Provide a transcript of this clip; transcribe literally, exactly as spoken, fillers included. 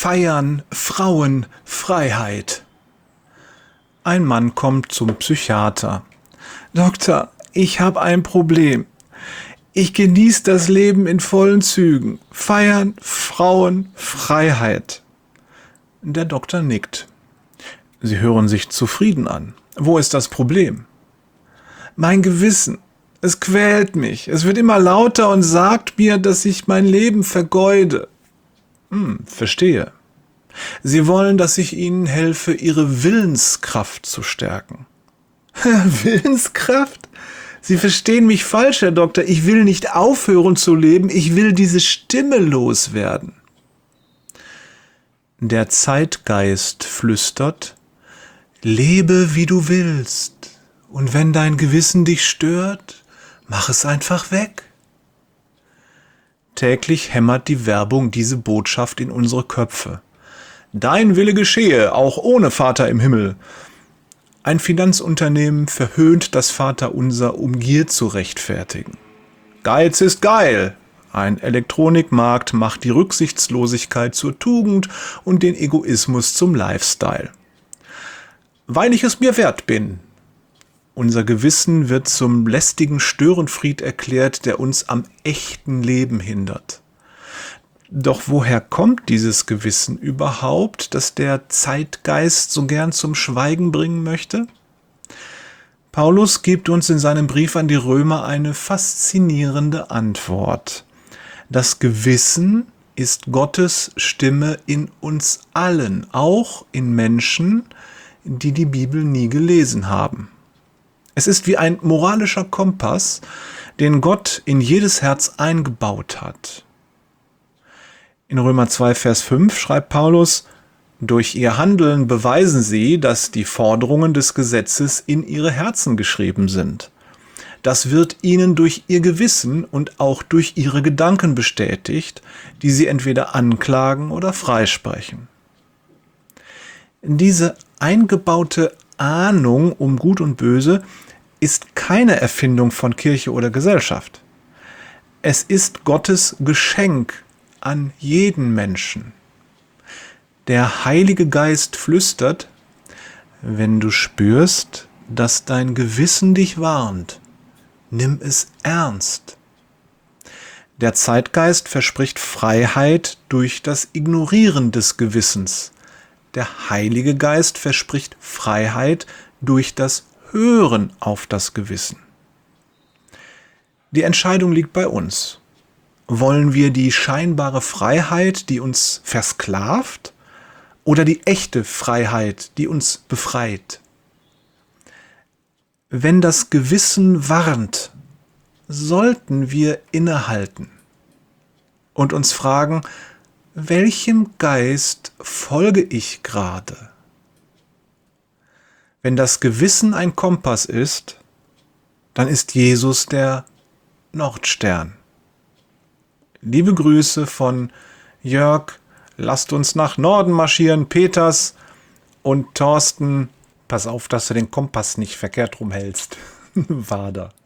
Feiern, Frauen, Freiheit. Ein Mann kommt zum Psychiater. Doktor, ich habe ein Problem. Ich genieße das Leben in vollen Zügen. Feiern, Frauen, Freiheit. Der Doktor nickt. Sie hören sich zufrieden an. Wo ist das Problem? Mein Gewissen. Es quält mich. Es wird immer lauter und sagt mir, dass ich mein Leben vergeude. Hm, verstehe. Sie wollen, dass ich Ihnen helfe, Ihre Willenskraft zu stärken. Willenskraft? Sie verstehen mich falsch, Herr Doktor. Ich will nicht aufhören zu leben. Ich will diese Stimme loswerden. Der Zeitgeist flüstert: Lebe, wie du willst. Und wenn dein Gewissen dich stört, mach es einfach weg. Täglich hämmert die Werbung diese Botschaft in unsere Köpfe. Dein Wille geschehe, auch ohne Vater im Himmel. Ein Finanzunternehmen verhöhnt das Vaterunser, um Gier zu rechtfertigen. Geiz ist geil. Ein Elektronikmarkt macht die Rücksichtslosigkeit zur Tugend und den Egoismus zum Lifestyle. Weil ich es mir wert bin. Unser Gewissen wird zum lästigen Störenfried erklärt, der uns am echten Leben hindert. Doch woher kommt dieses Gewissen überhaupt, das der Zeitgeist so gern zum Schweigen bringen möchte? Paulus gibt uns in seinem Brief an die Römer eine faszinierende Antwort. Das Gewissen ist Gottes Stimme in uns allen, auch in Menschen, die die Bibel nie gelesen haben. Es ist wie ein moralischer Kompass, den Gott in jedes Herz eingebaut hat. In Römer zwei, Vers fünf schreibt Paulus: Durch ihr Handeln beweisen sie, dass die Forderungen des Gesetzes in ihre Herzen geschrieben sind. Das wird ihnen durch ihr Gewissen und auch durch ihre Gedanken bestätigt, die sie entweder anklagen oder freisprechen. Diese eingebaute Ahnung um Gut und Böse ist keine Erfindung von Kirche oder Gesellschaft. Es ist Gottes Geschenk an jeden Menschen. Der Heilige Geist flüstert: Wenn du spürst, dass dein Gewissen dich warnt, nimm es ernst. Der Zeitgeist verspricht Freiheit durch das Ignorieren des Gewissens. Der Heilige Geist verspricht Freiheit durch das Hören auf das Gewissen. Die Entscheidung liegt bei uns. Wollen wir die scheinbare Freiheit, die uns versklavt, oder die echte Freiheit, die uns befreit? Wenn das Gewissen warnt, sollten wir innehalten und uns fragen: Welchem Geist folge ich gerade? Wenn das Gewissen ein Kompass ist, dann ist Jesus der Nordstern. Liebe Grüße von Jörg, lasst uns nach Norden marschieren, Peters und Thorsten. Pass auf, dass du den Kompass nicht verkehrt rumhältst. Wader.